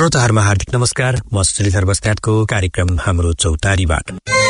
श्रोताहरुमा हार्दिक नमस्कार। म श्रीधर बस्नेतको कार्यक्रम हाम्रो चौतारीबाट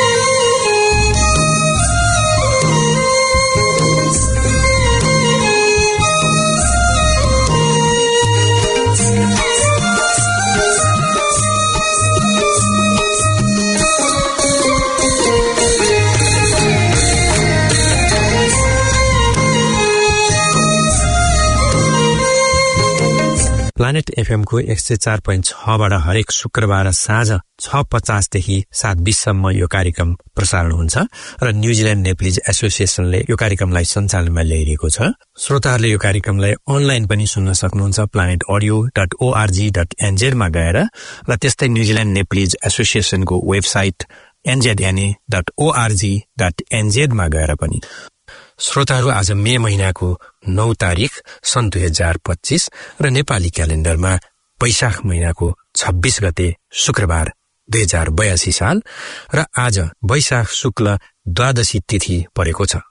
प्लानेट एफएम को 104.6 बाट हरेक शुक्रबार साँझ 6:50 देखि 7:20 सम्म यो कार्यक्रम प्रसारण हुन्छ र न्यूजील्यान्ड नेप्लिज एसोसिएसनले यो कार्यक्रमलाई सञ्चालनमा ल्याइरहेको छ। श्रोताहरूले यो कार्यक्रमलाई अनलाइन पनि सुन्न सक्नुहुन्छ planetaudio.org.nz मा गएर र त्यस्तै न्यूजील्यान्ड नेप्लिज एसोसिएसनको वेबसाइट nzna.org.nz मा गएर पनि। श्रोताहरू, आज मे महिनाको 9 तारिख सन् 2025 र नेपाली क्यालेन्डरमा वैशाख महिनाको 26 गते शुक्रबार 2082 साल र आज वैशाख शुक्ल द्वादशी तिथि परेको छ।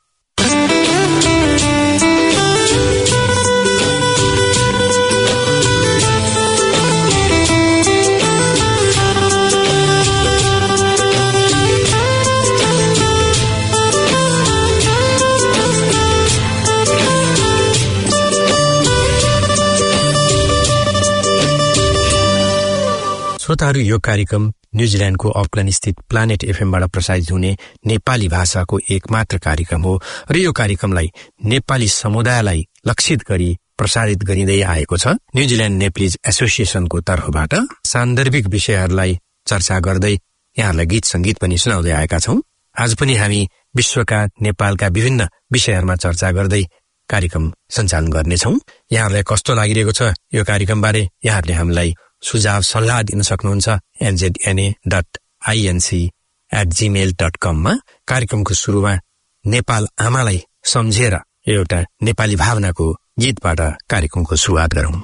श्रोताहरू, यो कार्यक्रम न्यूजील्यान्डको अकल्यान्ड स्थित प्लानेट एफएमबाट प्रसारित हुने नेपाली भाषाको एकमात्र कार्यक्रम हो र यो कार्यक्रमलाई नेपाली समुदायलाई लक्षित गरी प्रसारित गरिँदै आएको छ। न्यूजील्यान्ड नेप्लिज एसोसिएसनको तर्फबाट सान्दर्भिक विषयहरूलाई चर्चा गर्दै यहाँहरूलाई गीत संगीत पनि सुनाउँदै आएका छौं। आज पनि हामी विश्वका नेपालका विभिन्न विषयहरूमा चर्चा गर्दै कार्यक्रम सञ्चालन गर्नेछौं। यहाँहरूलाई कस्तो लागिरहेको छ यो कार्यक्रमबारे यहाँहरूले हामीलाई सुझाव सल्लाह दिन सक्नुहुन्छ nzna.inc@gmail.com मा। कार्यक्रमको सुरुमा नेपाल आमालाई सम्झेर एउटा नेपाली भावनाको गीतबाट कार्यक्रमको सुरुवात गरौं।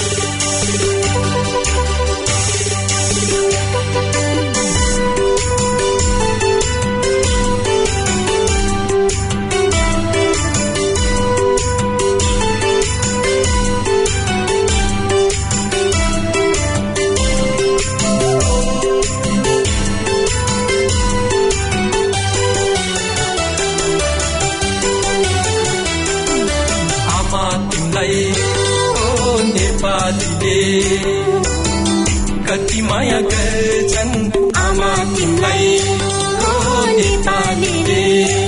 कति माया गर्छन् आमा तिमीलाई हो नेपालीले,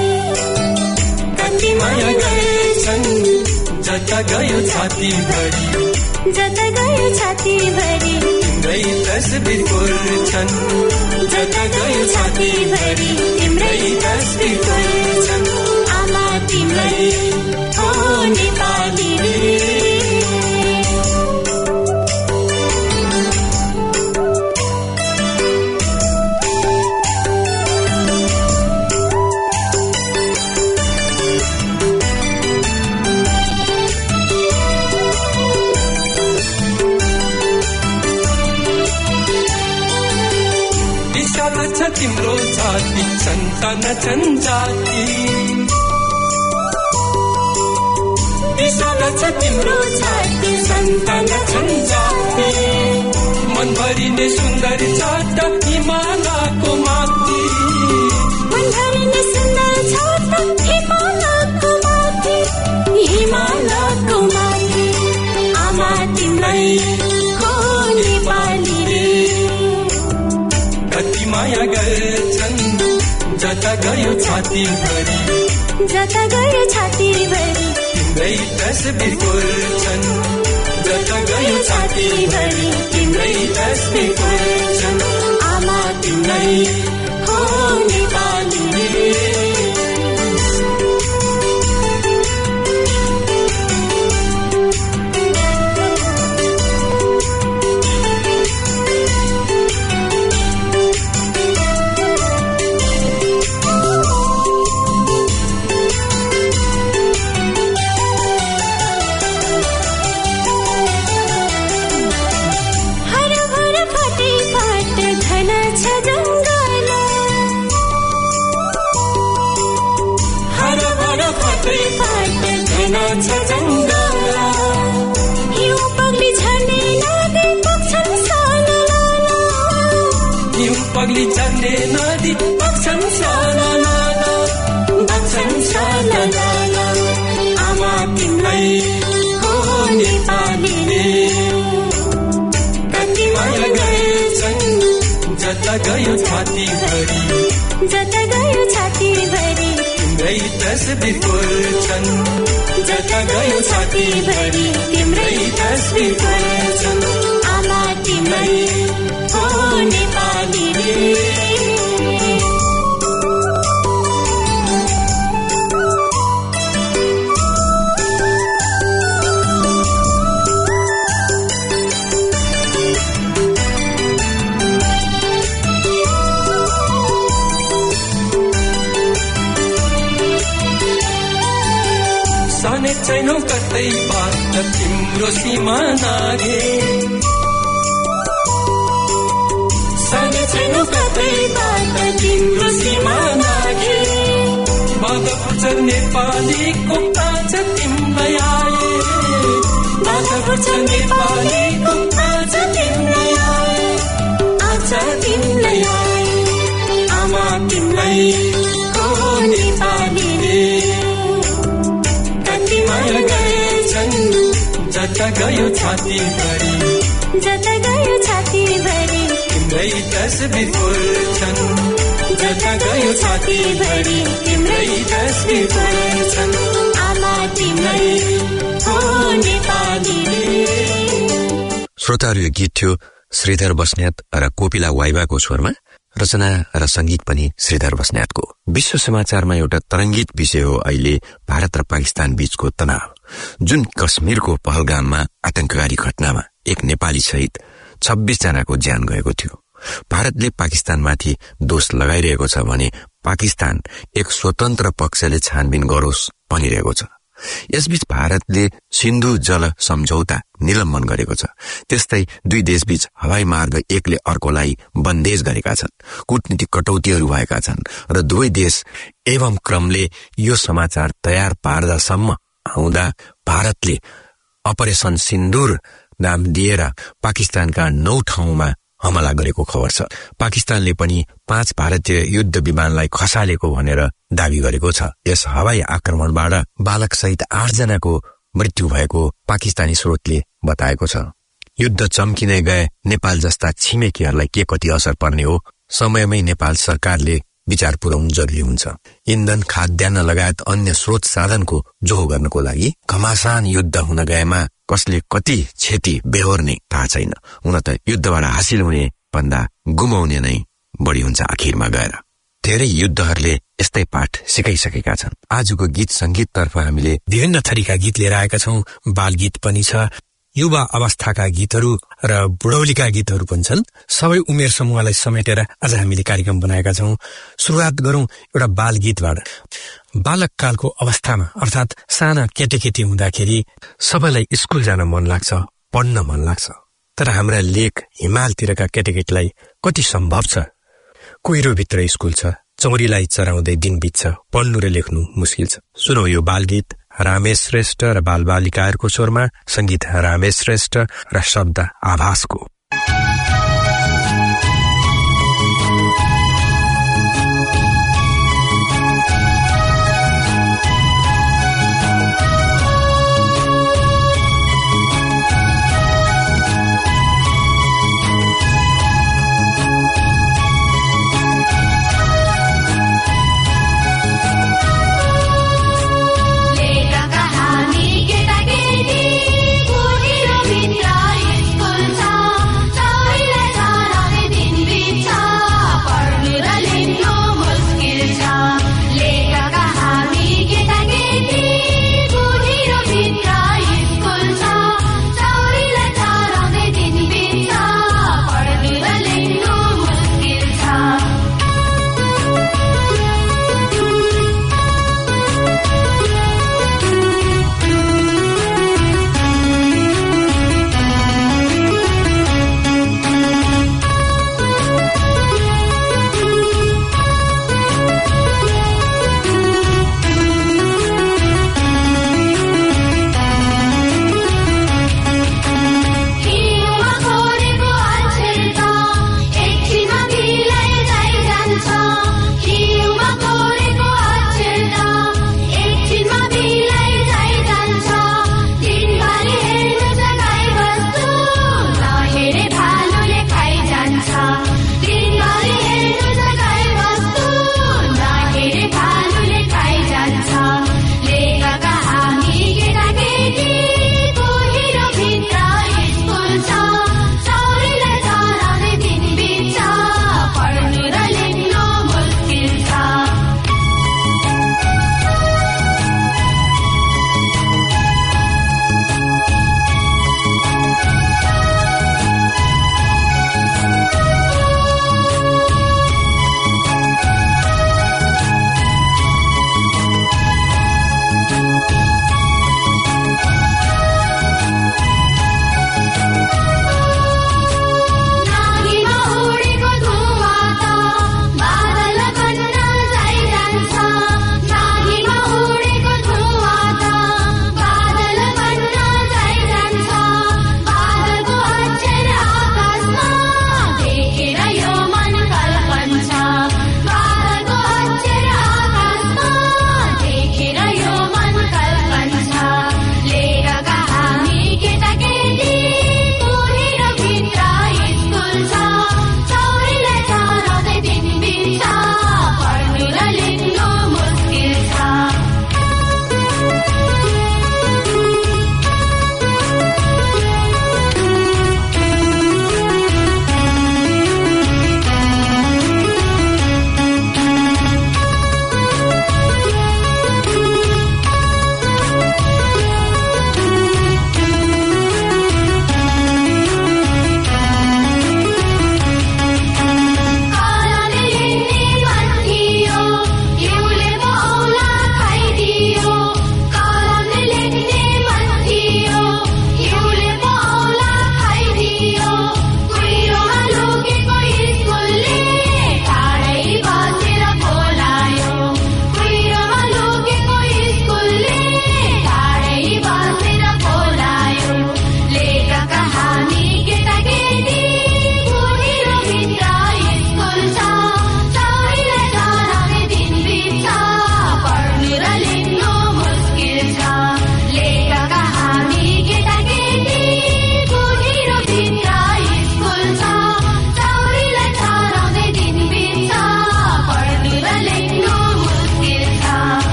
कति माया गर्छन् जता गयो छाती भरि, जता गयो छाती भरि तिम्रै तस्बिर कोर्छन्, जता गयो छाती भरि तिम्रै तस्बिर कोर्छन् आमा तिमीलाई हो नेपालीले। तिम्रो जाति सन्तान छन् जाति, विशाल छ तिम्रो जाति सन्तान छन् जाति, मनभरि नै सुन्दर छ त हिमालयको माथि, मनभरि नै सुन्दर छ त हिमालयको माथि, हिमालयको माथि आमा तिमीलाई हो नेपालीले, कति माया गर्छन् जता गयो छाती भरि, जता गयो छाती भरि तिम्रै तस्बिर कोर्छन्, जता गयो छाती भरि तिम्रै तस्बिर कोर्छन् आमा तिमीलाई हो नेपालीले। यो पगली झर्ने लागे पक्षन साल पगली जाने नदी बग्छन् सालाला बग्छन् सालाला आमा तिमीलाई हो नेपालीले कति माया गरेछन् जता गयो छातीभरि जता गयो छातीभरि तिम्रै तस्बिर कोर्छन् जता गयो छातीभरि तिम्रै तस्बिर कोर्छन् आमा तिमीलाई हो नेपालीले साने छैनौ कतैबाट तिम्रो सीमा नागे साने छैनौ कतैबाट तिम्रो सीमा नागे बाधा पर्छ नेपालीको कान्छ तिमीलाई आए बाधा पर्छ नेपालीको कान्छ तिमीलाई आए आज तिमीलाई आए आमा तिमीलाई हो नेपालीले माया गरेछन् जता गयो छातीभरि जता गयो छातीभरि तिम्रै तस्बिर कोर्छन् जता गयो छातीभरि तिम्रै तस्बिर कोर्छन् आमा तिमीलाई हो नेपालीले। श्रोताहरू, यो गीत थियो श्रीधर बस्नेत र कोपिला वाइवाको स्वरमा, रचना र संगीत पनि श्रीधर बस्नेतको। विश्व समाचारमा एउटा तरंगित विषय हो अहिले भारत र पाकिस्तान बीचको तनाव, जुन कश्मीरको पहलगाममा आतंककारी घटनामा एक नेपाली सहित 26 जनाको ज्यान गएको थियो। भारतले पाकिस्तानमाथि दोष लगाइरहेको छ भने पाकिस्तान एक स्वतन्त्र पक्षले छानबिन गरोस् भनिरहेको छ। यसबीच भारतले सिन्धु जल सम्झौता निलम्बन गरेको छ। त्यस्तै दुई देशबीच हवाई मार्ग एकले अर्कोलाई बन्देज गरेका छन्। कूटनीतिक कटौतीहरू भएका छन् र दुवै देश एवं क्रमले यो समाचार तयार पार्दासम्म आउँदा भारतले अपरेसन सिन्दूर नाम दिएर पाकिस्तानका 9 ठाउँमा हमला गरेको खबर छ। पाकिस्तानले पनि 5 भारतीय युद्ध विमानलाई खसालेको भनेर दावी गरेको छ। यस हवाई आक्रमणबाट बालक सहित 8 जनाको मृत्यु भएको पाकिस्तानी स्रोतले बताएको छ। युद्ध चम्किँदै गए नेपाल जस्ता छिमेकीहरूलाई के कति असर पर्ने हो, समयमै नेपाल सरकारले विचार पुर्याउनु जरुरी हुन्छ। इन्धन, खाद्यान्न लगायत अन्य स्रोत साधनको जोहो गर्नको लागि घमासान युद्ध हुन गएमा कसले कति क्षति बेहोर्ने थाहा छैन। हुन त युद्धबाट हासिल हुने भन्दा गुमाउने नै बढी हुन्छ आखिरमा गएर। धेरै युद्धहरूले यस्तै पाठ सिकाइसकेका छन्। आजको गीत संगीततर्फ हामीले विभिन्न थरीका गीत लिएर आएका छौं। बाल गीत पनि छ, युवा अवस्थाका गीतहरू र बुढौलीका गीतहरू पनि छन्। सबै उमेर समूहलाई समेटेर आज हामीले कार्यक्रम बनाएका छौं। सुरुवात गरौं एउटा बाल गीतबाट। बालककालको अवस्थामा अर्थात साना केटीकेटी हुँदाखेरि सबैलाई स्कुल जान मन लाग्छ, पढ्न मन लाग्छ। तर हाम्रा लेक हिमालतिरका केटीकेटीलाई कति सम्भव छ? कोइरोभित्र स्कुल छ, चौरीलाई चराउँदै दिन बित्छ, पढ्नु र लेख्नु मुस्किल छ। सुनौ यो बाल गीत रामेश श्रेष्ठ र बालबालिकाहरूको स्वरमा, संगीत रामेश श्रेष्ठ र शब्द आभासको। कहानी केटा केटी कोइरो भित्र स्कुल छ।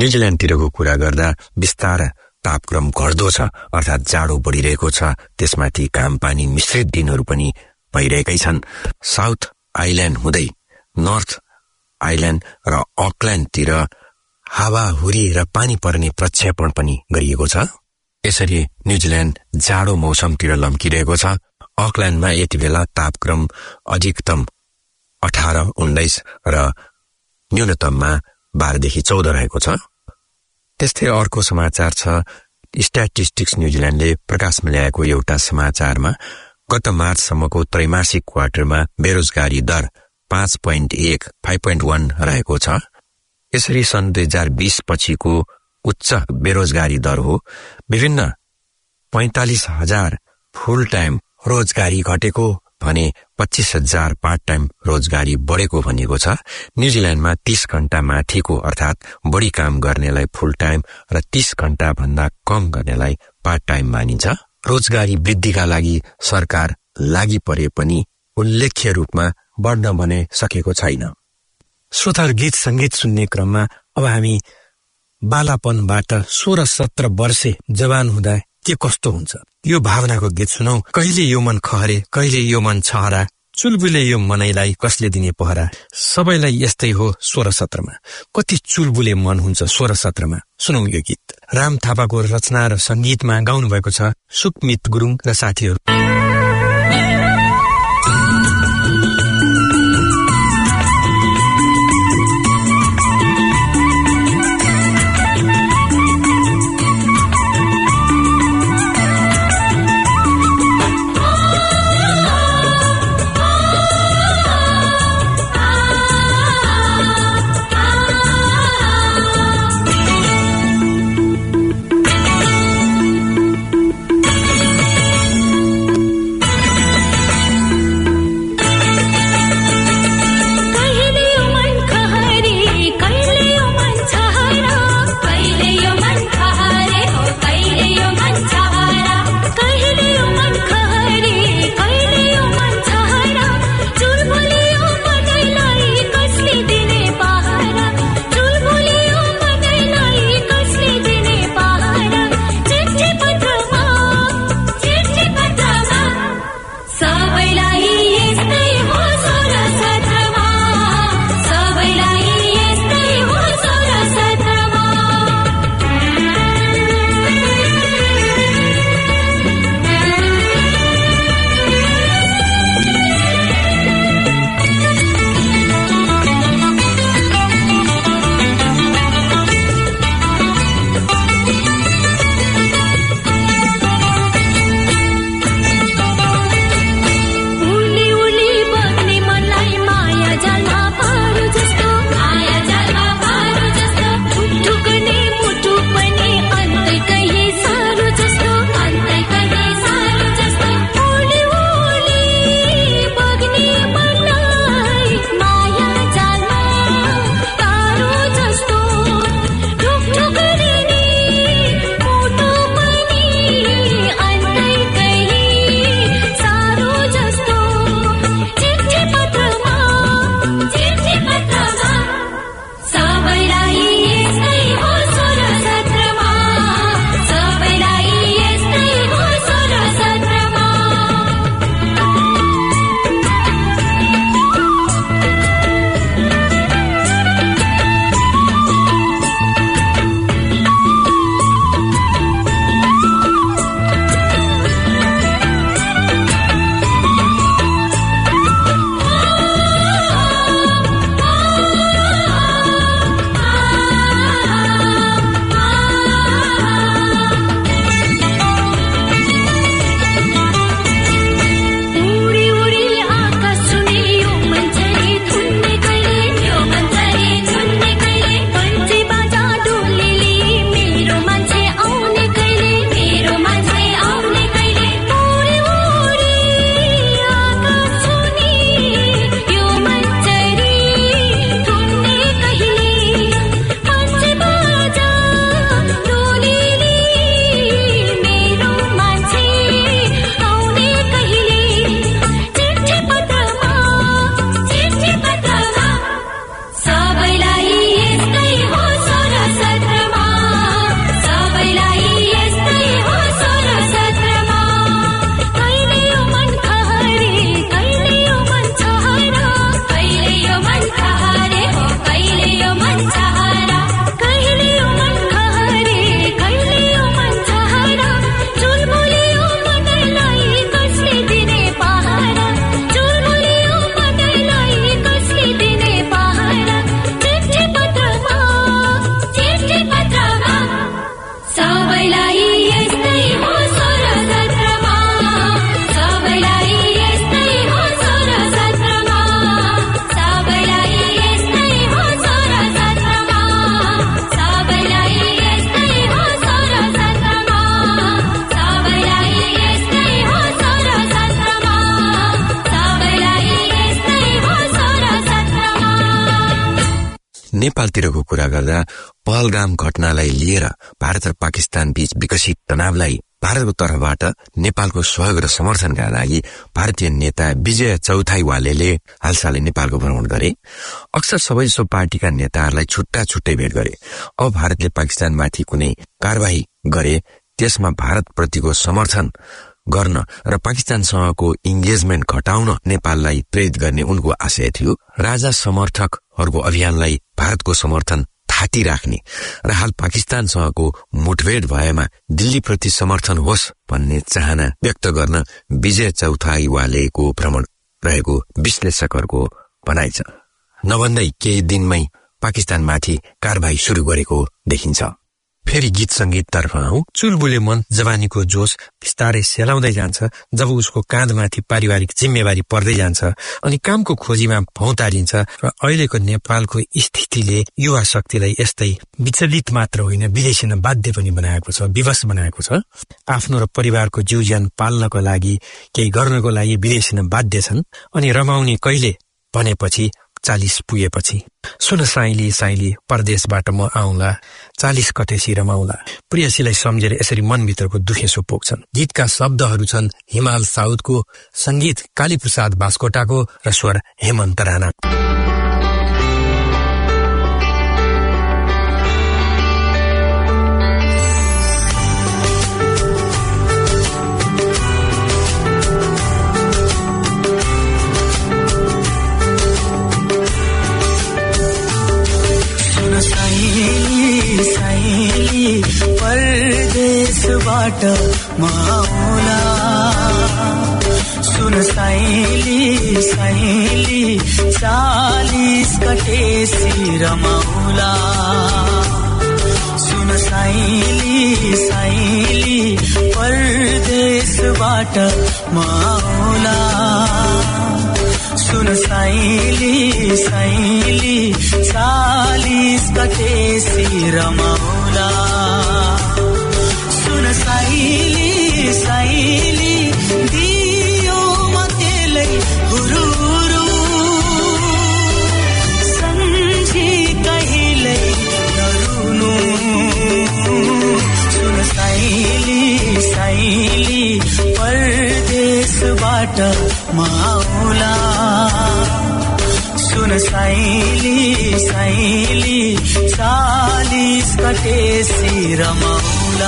न्युजिल्यान्डतिरको कुरा गर्दा बिस्तार तापक्रम घट्दो छ, अर्थात् जाडो बढिरहेको छ। त्यसमाथि घाम पानी मिश्रित दिनहरू पनि भइरहेकै छन्। साउथ आइल्याण्ड हुँदै नर्थ आइल्याण्ड र अकल्याण्डतिर हावाहुरी र पानी पर्ने प्रक्षेपण पनि गरिएको छ। यसरी न्युजिल्याण्ड जाडो मौसमतिर लम्किरहेको छ। अकल्याण्डमा यति बेला तापक्रम अधिकतम 18-19 र न्यूनतममा 12 देखि 14 रहेको छ। त्यस्तै अर्को समाचार छ, स्ट्याटिस्टिक्स न्युजिल्याण्डले प्रकाशमा ल्याएको एउटा समाचारमा गत मार्चसम्मको त्रैमासिक क्वार्टरमा बेरोजगारी दर 5.1 रहेको छ। यसरी सन् 2020 पछिको उच्च बेरोजगारी दर हो। विभिन्न 45,000 फुल टाइम रोजगारी घटेको भने 25,000 पार्ट टाइम रोजगारी बढेको भनिएको छ। न्युजिल्याण्डमा 30 घण्टा माथिको अर्थात् बढी काम गर्नेलाई फुल टाइम र 30 घण्टा भन्दा कम गर्नेलाई पार्ट टाइम मानिन्छ। रोजगारी वृद्धिका लागि सरकार लागि परे पनि उल्लेख्य रूपमा बढ्न भने सकेको छैन। श्रोताहरू, गीत संगीत सुन्ने क्रममा अब हामी बालापनबाट 16-17 वर्षे जवान हुँदा के कस्तो हुन्छ यो भावनाको गीत सुनौ। कहिले यो मन खहरे, कहिले यो मन छहरा, चुलबुले यो मनैलाई कसले दिने पहरा। सबैलाई यस्तै हो 16-17मा। कति चुलबुले मन हुन्छ 16-17मा। सुनौ यो गीत। राम थापाको रचना र संगीतमा गाउनु भएको छ सुकमित गुरुङ र साथीहरू। नेपालतिरको कुरा गर्दा पहलगाम घटनालाई लिएर भारत र पाकिस्तान बीच विकसित तनावलाई भारतको तर्फबाट नेपालको सहयोग र समर्थनका लागि भारतीय नेता विजय चौथाईवालेले हालसालै नेपालको भ्रमण गरे। अक्सर सबैजसो पार्टीका नेताहरूलाई छुट्टा छुट्टै भेट गरे। अब भारतले पाकिस्तानमाथि कुनै कारबाही गरे त्यसमा भारतप्रतिको समर्थन गर्न र पाकिस्तानसँगको इन्गेजमेन्ट घटाउन नेपाललाई प्रेरित गर्ने उनको आशय थियो। राजा समर्थकहरूको अभियानलाई भारतको समर्थन थाती राख्ने र हाल पाकिस्तानसँगको मुठभेड भएमा दिल्लीप्रति समर्थन होस् भन्ने चाहना व्यक्त गर्न विजय चौथाईवालेको भ्रमण रहेको विश्लेषकहरूको भनाइ छ। नभन्दै केही दिनमै पाकिस्तानमाथि कारबाही शुरू गरेको देखिन्छ। फेरि गीत संगीत तर्फ आऊ। चुलबुले मन जवानीको जोश बिस्तारै सेलाउँदै जान्छ जब उसको काँधमाथि पारिवारिक जिम्मेवारी पर्दै जान्छ अनि कामको खोजीमा भौतारिन्छ र अहिलेको नेपालको स्थितिले युवा शक्तिलाई यस्तै विचलित मात्र होइन विदेशिन बाध्य पनि बनाएको छ, विवश बनाएको छ। आफ्नो र परिवारको जीवज्यान पाल्नको लागि केही गर्नको लागि विदेशिन बाध्य छन् अनि रमाउने कहिले भनेपछि 40 पुगेपछि। सुन साइली साइली परदेशबाट म आउँला 40 कटेसी रमाउला। प्रियसीलाई सम्झेर यसरी मनभित्रको दुखेसो पोख्छन्। गीतका शब्दहरू छन् हिमाल साउदको, संगीत कालीप्रसाद बास्कोटाको र स्वर हेमन्त राणा। परदेशबाट माउला सुन साइली साइली 40 कटेसी रमाउला सुन साइली साइली परदेशबाट माउला सुन साइली साइली 40 कटेसी रमाउला सुन साइली साइली दियो मतेलै हुरुरु सम्झी कहिल्यै नरुनु सुन साइली साइली परदेशबाट माउला सुन साइली साइली 40 कटेसी रमाउला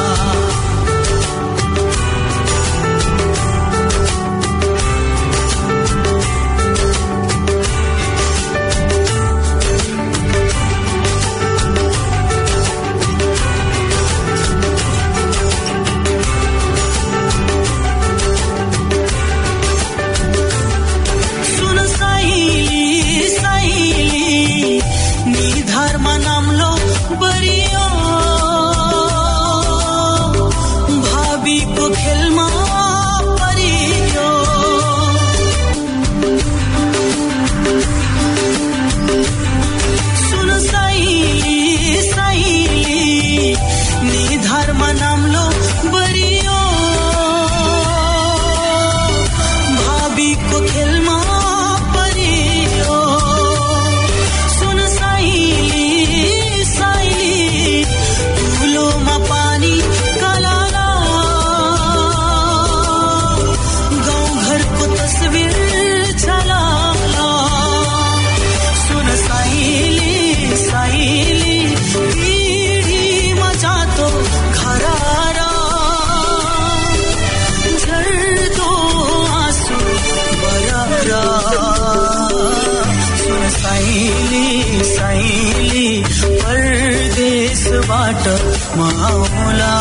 माउला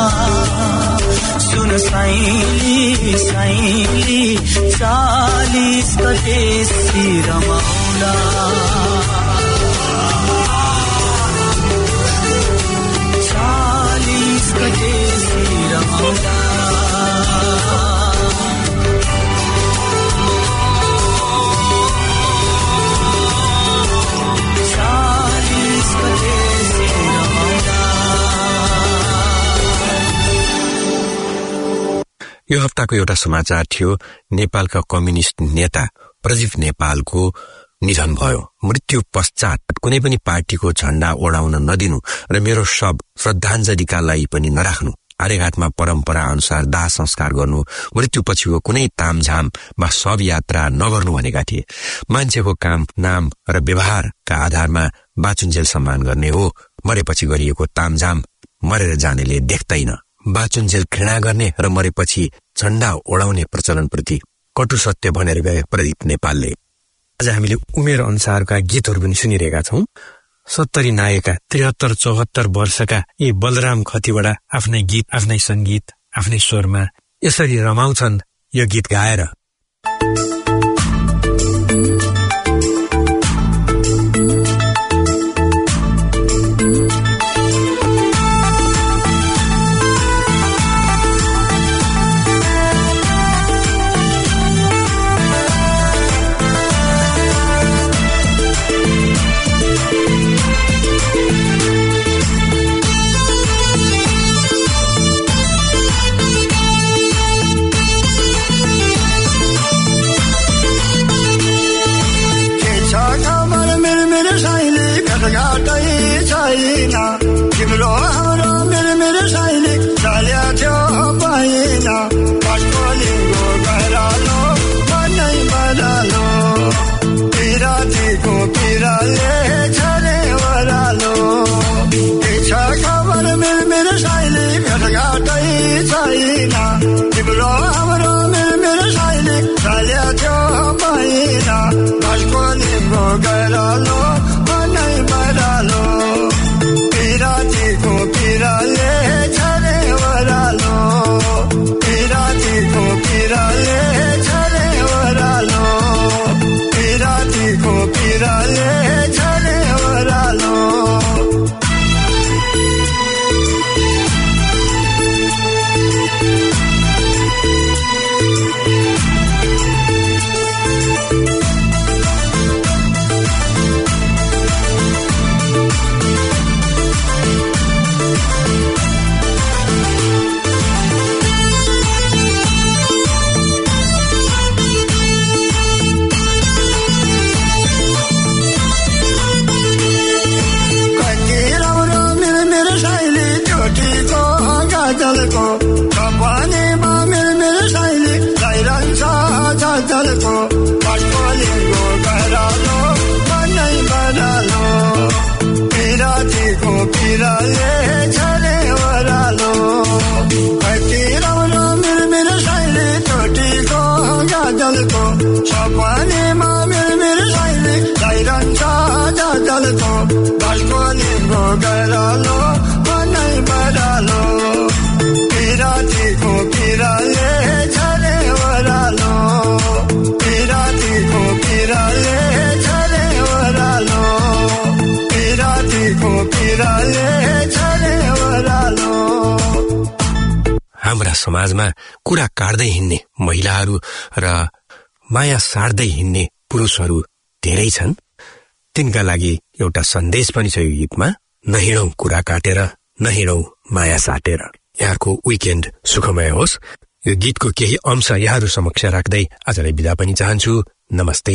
सुन साइली साइली 40 कटेसी रमाउला 40 कटेसी रमाउला यो हप्ताको एउटा समाचार थियो। नेपालका कम्युनिस्ट नेता प्रदीप नेपालको निधन भयो। मृत्यु पश्चात कुनै पनि पार्टीको झण्डा ओढाउन नदिनु र मेरो शव श्रद्धाञ्जलीका लागि पनि नराख्नु, आर्यघाटमा परम्परा अनुसार दाह संस्कार गर्नु, मृत्युपछिको कुनै तामझाम वा शव यात्रा नगर्नु भनेका थिए। मान्छेको काम, नाम र व्यवहारका आधारमा बाँचुन्जेल सम्मान गर्ने हो। मरेपछि गरिएको तामझाम मरेर जानेले देख्दैन। बाँचुन्जेल घृणा गर्ने र मरेपछि झण्डा ओढाउने प्रचलनप्रति कटु सत्य भनेर गए प्रदीप नेपालले। आज हामीले उमेर अनुसारका गीतहरू पनि सुनिरहेका छौं। 70 नायकका 73-74 वर्षका यी बलराम खतिवडा आफ्नै गीत, आफ्नै संगीत, आफ्नै स्वरमा यसरी रमाउँछन् यो गीत गाएर। तिम्रो हाम्रो मेरो सैनिक चल्या थियो पाइना, पटकोलीको गरालो मनै बरालो, पिरातीको पिराले छरे ओरालो। छ खबर मेरो सैनिक भेटघाटै छैन, तिम्रो हाम्रो मेरो सैनिक चल्या थियो पाइना, पटकोलीको गरालो मनै बरालो, पिरातीको पिराले छरे ओरालो, पिरातीको पिराले छरे ओरालो, पिरातीको पिराले छरे ओरालो। कपानीमा मेरो सैनिक लगाइरहन्छ झल्झल्को, पटकोलीको गरालो मनै बरालो, पिरातीको पिराले छरे ओरालो। कति राम्रो मेरो सैनिक चोटीको झल्झल्को, कपानीमा मेरो सैनिक लगाइरहन्छ झल्झल्को, पटकोलीको गरालो मनै बरालो, पिरातीको पिराले छरे ओरालो, पिरातीको पिराले छरे ओरालो, पिरातीको पिराले छरे ओरालो। हाम्रा समाजमा कुरा काट्दै हिँड्ने महिलाहरू र माया साड्दै हिँड्ने पुरुषहरू धेरै छन्। तिनका लागि एउटा सन्देश पनि छ यो गीतमा, नहिँडौं कुरा काटेर, नहिँडौं माया साटेर। यहाँको विकेन्ड सुखमय होस्। यो गीतको केही अंश यहाँहरू समक्ष राख्दै आजलाई बिदा पनि चाहन्छु। नमस्ते।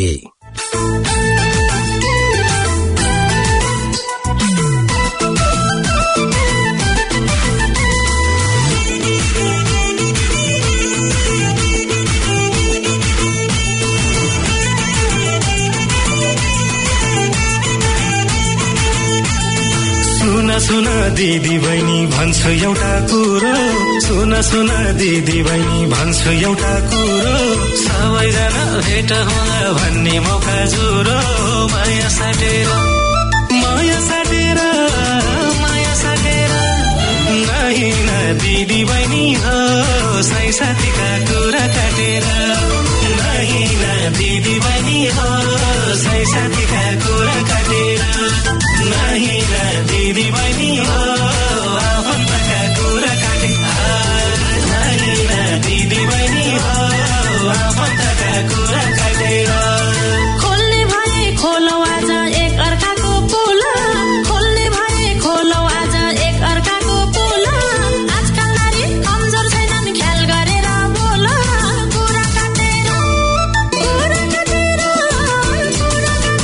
सुन दिदी बहिनी भन्छु एउटा कुरो, सुन दिदी बहिनी भन्छु एउटा कुरो, सबैजना भेट होला भन्ने मौका जुरो, माया साटेर माया साटेर माया साटेर नहिन दिदी बहिनी हो, साई साथीका कुरा काटेर नहिन दिदी बहिनी हो, साई साथीका कुरा काटेर नहिन दिदी बहिनी हो, आफन्तका कुरा काटेर नहिन दिदी बहिनी हो, आफन्तका कुरा काटेर। खोल्ने भए खोलौ आज एक अर्काको पुला, खोल्ने भए खोलौ आज एक अर्काको पुला, आजकल नारी कमजोर छैनन् ख्याल गरेर बोल, कुरा काटेर कुरा काटेर कुरा काटेर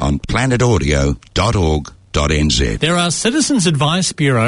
on planetaudio.org.nz. There are Citizens Advice Bureau